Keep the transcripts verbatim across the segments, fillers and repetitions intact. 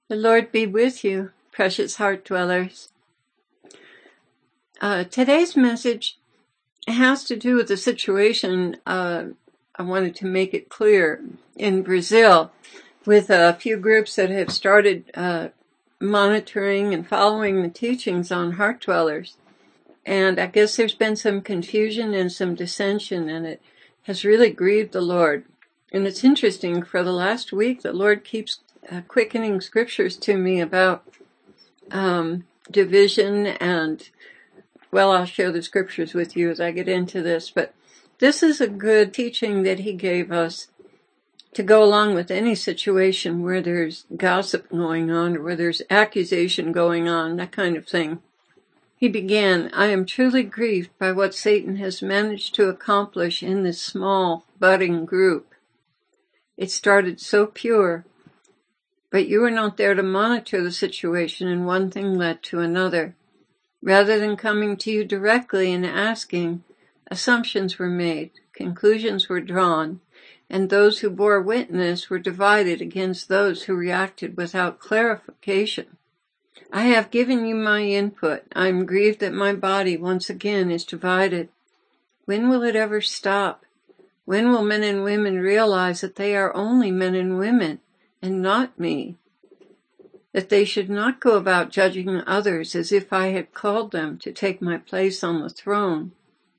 The Lord be with you, precious heart dwellers. Uh, today's message has to do with the situation, uh, I wanted to make it clear, in Brazil, with a few groups that have started uh, monitoring and following the teachings on heart dwellers. And I guess there's been some confusion and some dissension, and it has really grieved the Lord. And it's interesting, for the last week, the Lord keeps uh, quickening scriptures to me about um, division, and, well, I'll share the scriptures with you as I get into this, but this is a good teaching that he gave us to go along with any situation where there's gossip going on, or where there's accusation going on, that kind of thing. He began, I am truly grieved by what Satan has managed to accomplish in this small, budding group. It started so pure, but you were not there to monitor the situation, and one thing led to another. Rather than coming to you directly and asking, assumptions were made, conclusions were drawn, and those who bore witness were divided against those who reacted without clarification. I have given you my input. I am grieved that my body once again is divided. When will it ever stop? When will men and women realize that they are only men and women, and not me? That they should not go about judging others as if I had called them to take my place on the throne.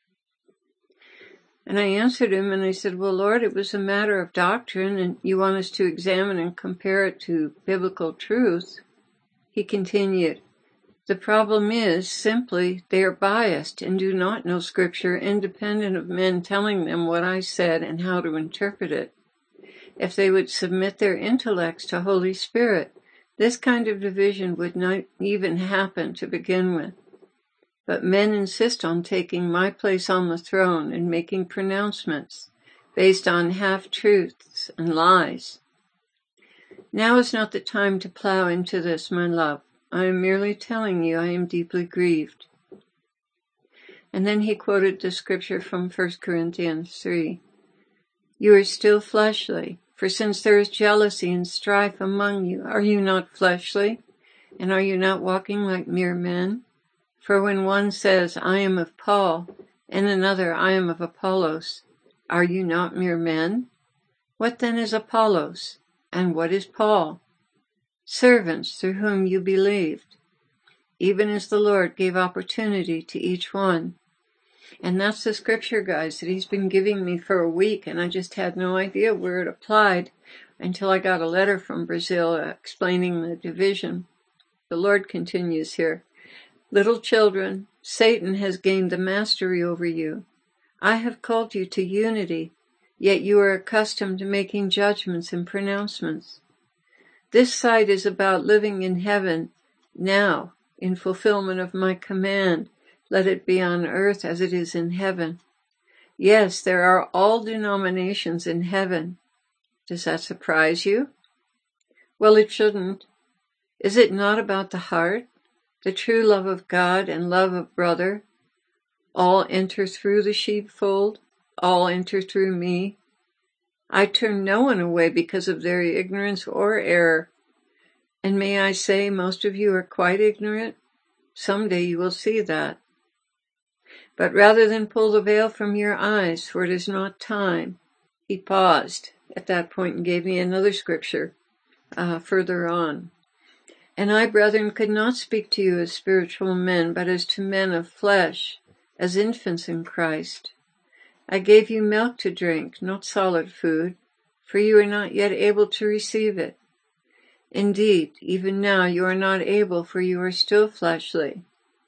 And I answered him, and I said, well, Lord, it was a matter of doctrine, and you want us to examine and compare it to biblical truth. He continued, the problem is simply they are biased and do not know Scripture independent of men telling them what I said and how to interpret it. If they would submit their intellects to Holy Spirit, this kind of division would not even happen to begin with. But men insist on taking my place on the throne and making pronouncements based on half-truths and lies. Now is not the time to plow into this, my love. I am merely telling you I am deeply grieved. And then he quoted the scripture from First Corinthians three. You are still fleshly, for since there is jealousy and strife among you, are you not fleshly? And are you not walking like mere men? For when one says, I am of Paul, and another, I am of Apollos, are you not mere men? What then is Apollos? And what is Paul? Servants through whom you believed, even as the Lord gave opportunity to each one. And that's the scripture, guys, that he's been giving me for a week, and I just had no idea where it applied until I got a letter from Brazil explaining the division. The Lord continues here. Little children, Satan has gained the mastery over you. I have called you to unity, yet you are accustomed to making judgments and pronouncements. This site is about living in heaven now, in fulfillment of my command. Let it be on earth as it is in heaven. Yes, there are all denominations in heaven. Does that surprise you? Well, it shouldn't. Is it not about the heart, the true love of God and love of brother? All enter through the sheepfold, all enter through me. I turn no one away because of their ignorance or error. And may I say, most of you are quite ignorant? Someday you will see that. But rather than pull the veil from your eyes, for it is not time. He paused at that point and gave me another scripture uh, further on. And I, brethren, could not speak to you as spiritual men, but as to men of flesh, as infants in Christ. I gave you milk to drink, not solid food, for you are not yet able to receive it. Indeed, even now you are not able, for you are still fleshly.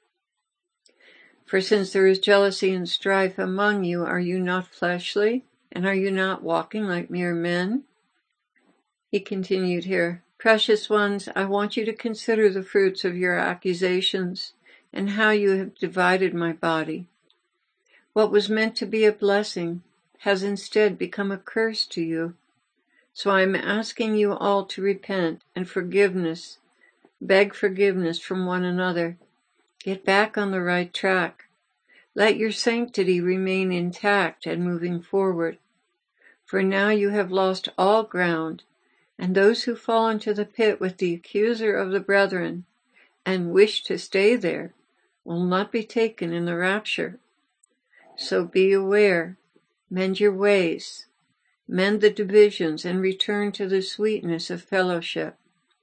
For since there is jealousy and strife among you, are you not fleshly, and are you not walking like mere men? He continued here, precious ones, I want you to consider the fruits of your accusations, and how you have divided my body. What was meant to be a blessing has instead become a curse to you. So I am asking you all to repent and forgiveness, beg forgiveness from one another. Get back on the right track. Let your sanctity remain intact and moving forward. For now you have lost all ground, And those who fall into the pit with the accuser of the brethren and wish to stay there will not be taken in the rapture. So be aware, mend your ways, mend the divisions, and return to the sweetness of fellowship.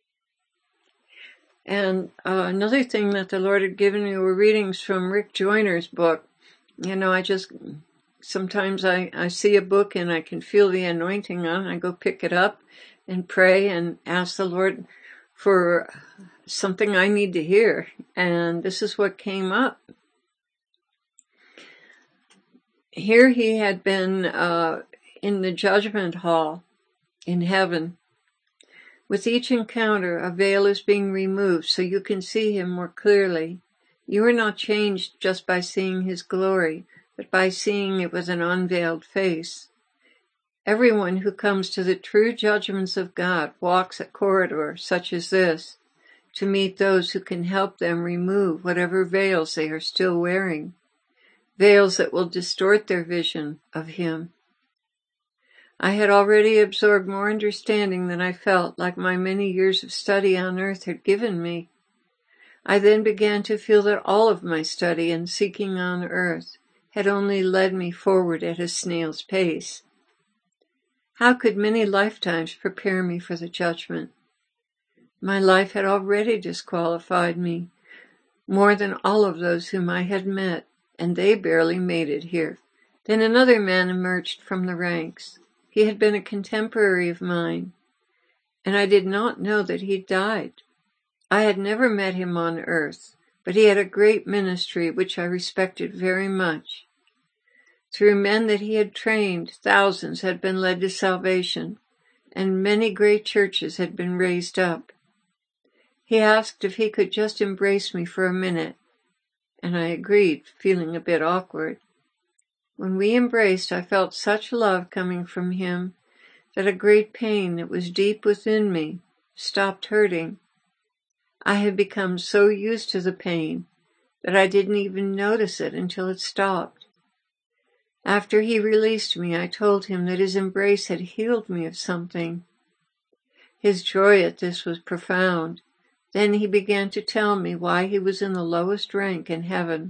And uh, another thing that the Lord had given me were readings from Rick Joyner's book. You know, I just, sometimes I, I see a book and I can feel the anointing on it. I go pick it up and pray and ask the Lord for something I need to hear. And this is what came up. Here he had been uh, in the judgment hall in heaven. With each encounter, a veil is being removed so you can see him more clearly. You are not changed just by seeing his glory, but by seeing it with an unveiled face. Everyone who comes to the true judgments of God walks a corridor such as this to meet those who can help them remove whatever veils they are still wearing, veils that will distort their vision of him. I had already absorbed more understanding than I felt like my many years of study on earth had given me. I then began to feel that all of my study and seeking on earth had only led me forward at a snail's pace. How could many lifetimes prepare me for the judgment? My life had already disqualified me, more than all of those whom I had met, and they barely made it here. Then another man emerged from the ranks. He had been a contemporary of mine, and I did not know that he died. I had never met him on earth, but he had a great ministry which I respected very much. Through men that he had trained, thousands had been led to salvation, and many great churches had been raised up. He asked if he could just embrace me for a minute, and I agreed, feeling a bit awkward. When we embraced, I felt such love coming from him that a great pain that was deep within me stopped hurting. I had become so used to the pain that I didn't even notice it until it stopped. After he released me, I told him that his embrace had healed me of something. His joy at this was profound. Then he began to tell me why he was in the lowest rank in heaven.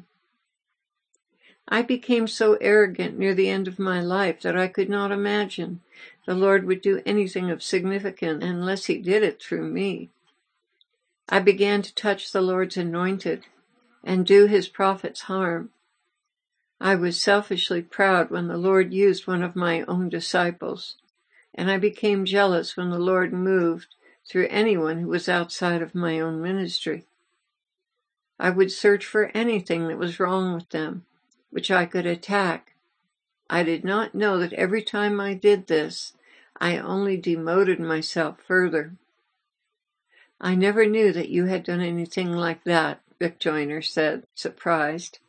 I became so arrogant near the end of my life that I could not imagine the Lord would do anything of significance unless he did it through me. I began to touch the Lord's anointed and do his prophets harm. I was selfishly proud when the Lord used one of my own disciples, and I became jealous when the Lord moved through anyone who was outside of my own ministry. I would search for anything that was wrong with them, which I could attack. I did not know that every time I did this, I only demoted myself further. I never knew that you had done anything like that, Rick Joyner said, surprised.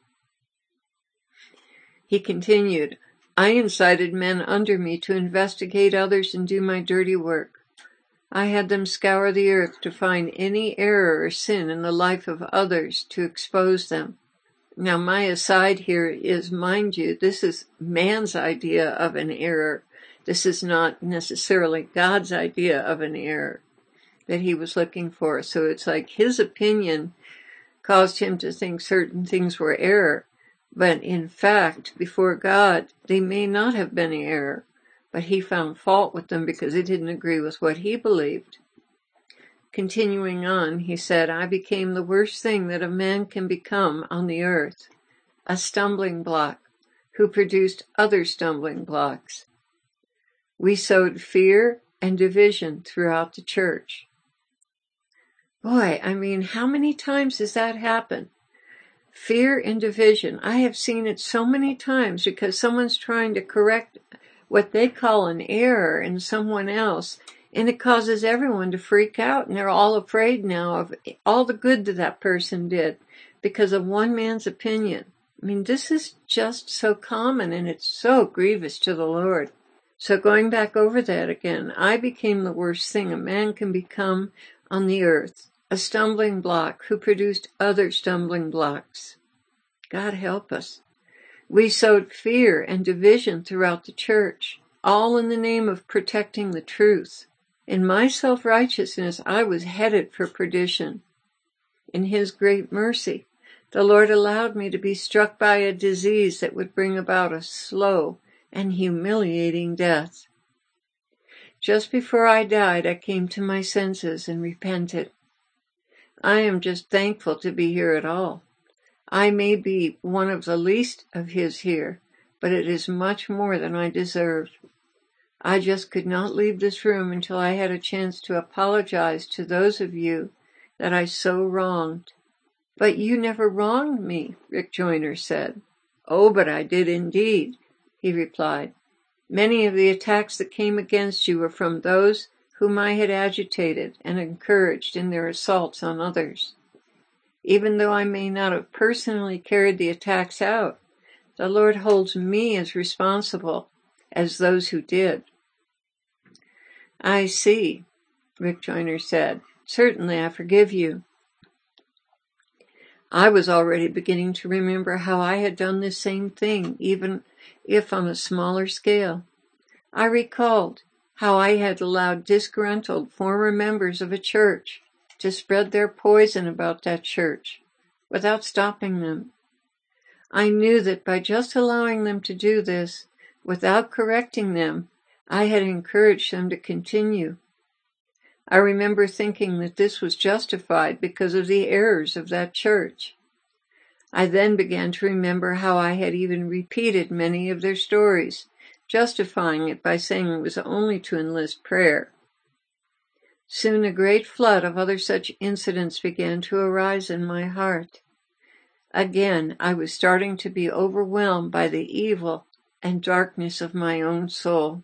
He continued, I incited men under me to investigate others and do my dirty work. I had them scour the earth to find any error or sin in the life of others to expose them. Now my aside here is, mind you, this is man's idea of an error. This is not necessarily God's idea of an error that he was looking for. So it's like his opinion caused him to think certain things were error. But in fact, before God, they may not have been an error, but he found fault with them because they didn't agree with what he believed. Continuing on, he said, I became the worst thing that a man can become on the earth, a stumbling block, who produced other stumbling blocks. We sowed fear and division throughout the church. Boy, I mean, how many times has that happened? Fear and division. I have seen it so many times because someone's trying to correct what they call an error in someone else, and it causes everyone to freak out, and they're all afraid now of all the good that that person did because of one man's opinion. I mean, this is just so common, and it's so grievous to the Lord. So going back over that again, I became the worst thing a man can become on the earth, a stumbling block who produced other stumbling blocks. God help us. We sowed fear and division throughout the church, all in the name of protecting the truth. In my self-righteousness, I was headed for perdition. In His great mercy, the Lord allowed me to be struck by a disease that would bring about a slow and humiliating death. Just before I died, I came to my senses and repented. I am just thankful to be here at all. I may be one of the least of His here, but it is much more than I deserve. I just could not leave this room until I had a chance to apologize to those of you that I so wronged. But you never wronged me, Rick Joyner said. Oh, but I did indeed, he replied. Many of the attacks that came against you were from those whom I had agitated and encouraged in their assaults on others. Even though I may not have personally carried the attacks out, the Lord holds me as responsible as those who did. I see, Rick Joyner said. Certainly I forgive you. I was already beginning to remember how I had done this same thing, even if on a smaller scale. I recalled how I had allowed disgruntled former members of a church to spread their poison about that church without stopping them. I knew that by just allowing them to do this, without correcting them, I had encouraged them to continue. I remember thinking that this was justified because of the errors of that church. I then began to remember how I had even repeated many of their stories, justifying it by saying it was only to enlist prayer. Soon a great flood of other such incidents began to arise in my heart. Again, I was starting to be overwhelmed by the evil and darkness of my own soul.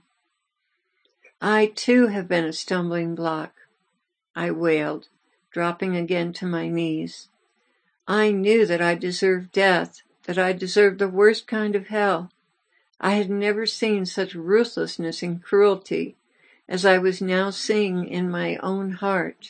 I too have been a stumbling block, I wailed, dropping again to my knees. I knew that I deserved death, that I deserved the worst kind of hell. I had never seen such ruthlessness and cruelty as I was now seeing in my own heart.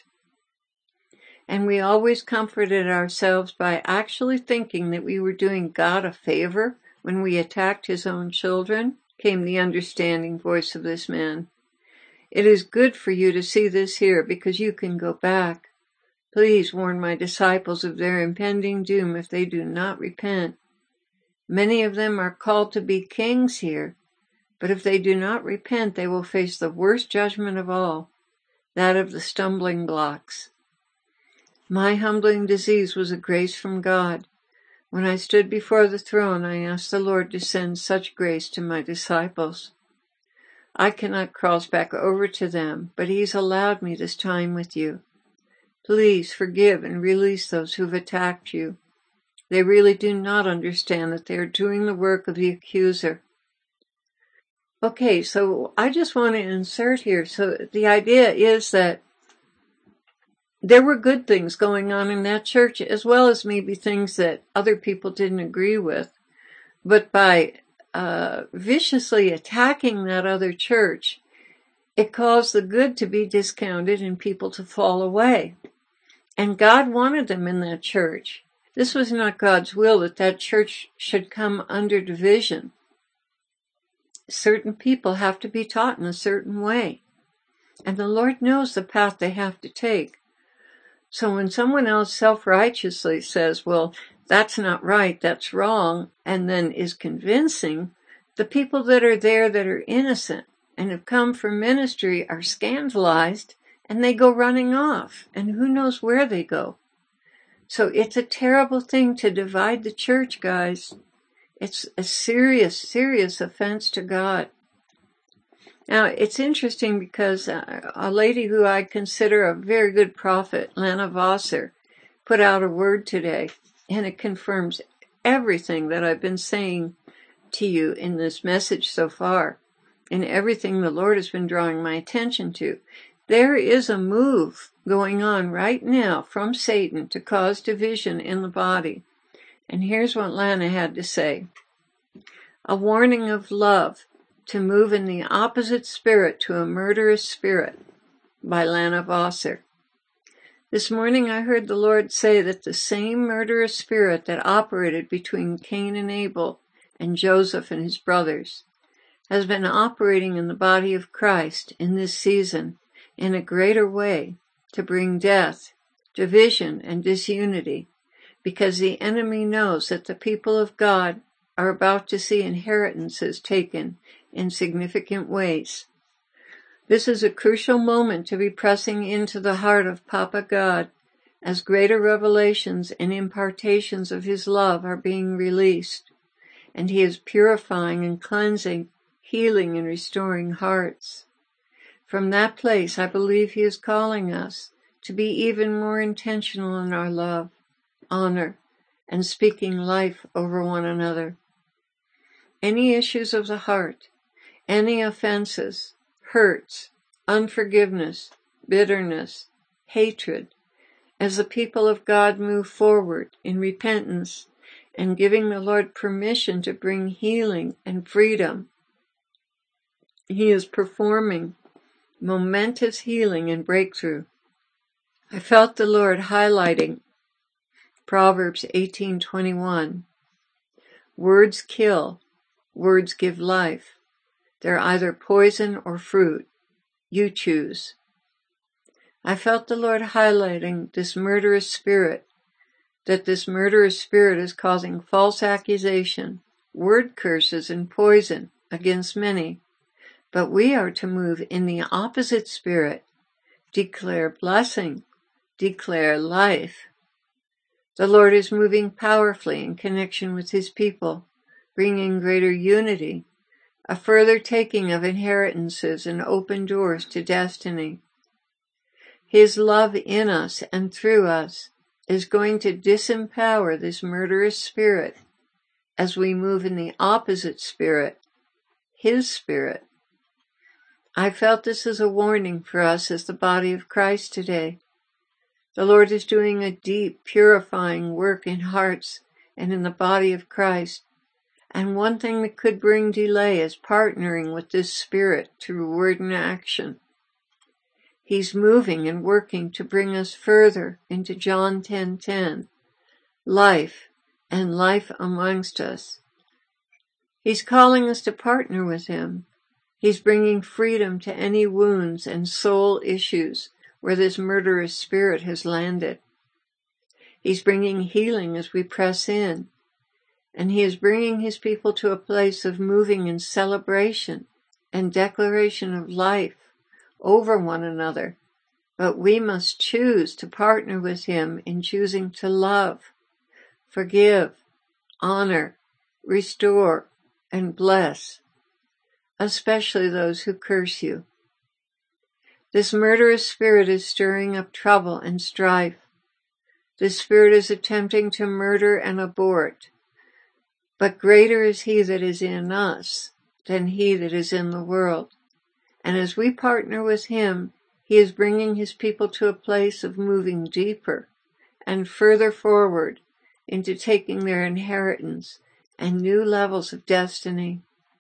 And we always comforted ourselves by actually thinking that we were doing God a favor when we attacked His own children, came the understanding voice of this man. It is good for you to see this here because you can go back. Please warn my disciples of their impending doom if they do not repent. Many of them are called to be kings here, but if they do not repent, they will face the worst judgment of all, that of the stumbling blocks. My humbling disease was a grace from God. When I stood before the throne, I asked the Lord to send such grace to my disciples. I cannot cross back over to them, but He's allowed me this time with you. Please forgive and release those who've attacked you. They really do not understand that they are doing the work of the accuser. Okay, so I just want to insert here. So the idea is that there were good things going on in that church, as well as maybe things that other people didn't agree with. But by uh, viciously attacking that other church, it caused the good to be discounted and people to fall away. And God wanted them in that church. This was not God's will that that church should come under division. Certain people have to be taught in a certain way. And the Lord knows the path they have to take. So when someone else self-righteously says, well, that's not right, that's wrong, and then is convincing, the people that are there that are innocent and have come for ministry are scandalized and they go running off, and who knows where they go. So it's a terrible thing to divide the church, guys. It's a serious, serious offense to God. Now, it's interesting because uh, a lady who I consider a very good prophet, Lana Vawser, put out a word today, and it confirms everything that I've been saying to you in this message so far, and everything the Lord has been drawing my attention to. There is a move going on right now from Satan to cause division in the body. And here's what Lana had to say. A warning of love to move in the opposite spirit to a murderous spirit by Lana Vawser. This morning I heard the Lord say that the same murderous spirit that operated between Cain and Abel and Joseph and his brothers has been operating in the body of Christ in this season, in a greater way to bring death, division, and disunity, because the enemy knows that the people of God are about to see inheritances taken in significant ways. This is a crucial moment to be pressing into the heart of Papa God, as greater revelations and impartations of his love are being released, and he is purifying and cleansing, healing and restoring hearts. From that place, I believe he is calling us to be even more intentional in our love, honor, and speaking life over one another. Any issues of the heart, any offenses, hurts, unforgiveness, bitterness, hatred, as the people of God move forward in repentance and giving the Lord permission to bring healing and freedom, he is performing momentous healing and breakthrough. I felt the Lord highlighting Proverbs eighteen twenty-one. Words kill, words give life. They're either poison or fruit. You choose. I felt the Lord highlighting this murderous spirit, that this murderous spirit is causing false accusation, word curses, and poison against many. But we are to move in the opposite spirit, declare blessing, declare life. The Lord is moving powerfully in connection with his people, bringing greater unity, a further taking of inheritances and open doors to destiny. His love in us and through us is going to disempower this murderous spirit as we move in the opposite spirit, his spirit. I felt this as a warning for us as the body of Christ today. The Lord is doing a deep, purifying work in hearts and in the body of Christ. And one thing that could bring delay is partnering with this spirit through word and action. He's moving and working to bring us further into John ten ten, life and life amongst us. He's calling us to partner with him. He's bringing freedom to any wounds and soul issues where this murderous spirit has landed. He's bringing healing as we press in, and he is bringing his people to a place of moving in celebration and declaration of life over one another. But we must choose to partner with him in choosing to love, forgive, honor, restore, and bless, especially those who curse you. This murderous spirit is stirring up trouble and strife. This spirit is attempting to murder and abort. But greater is he that is in us than he that is in the world. And as we partner with him, he is bringing his people to a place of moving deeper and further forward into taking their inheritance and new levels of destiny.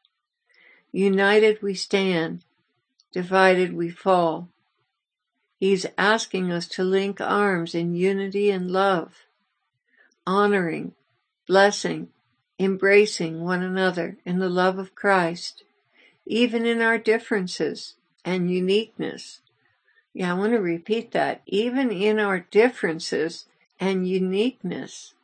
United we stand, divided we fall. He's asking us to link arms in unity and love, honoring, blessing, embracing one another in the love of Christ, even in our differences and uniqueness. Yeah, I want to repeat that. Even in our differences and uniqueness.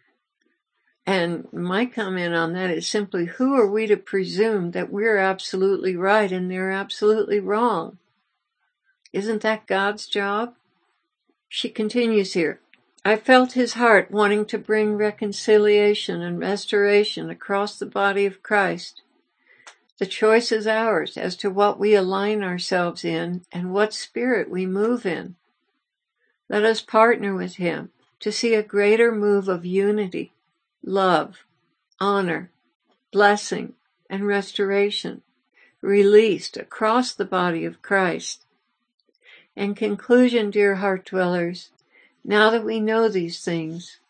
And my comment on that is simply, who are we to presume that we're absolutely right and they're absolutely wrong? Isn't that God's job? She continues here. I felt his heart wanting to bring reconciliation and restoration across the body of Christ. The choice is ours as to what we align ourselves in and what spirit we move in. Let us partner with him to see a greater move of unity, love, honor, blessing, and restoration released across the body of Christ. In conclusion, dear heart dwellers, now that we know these things,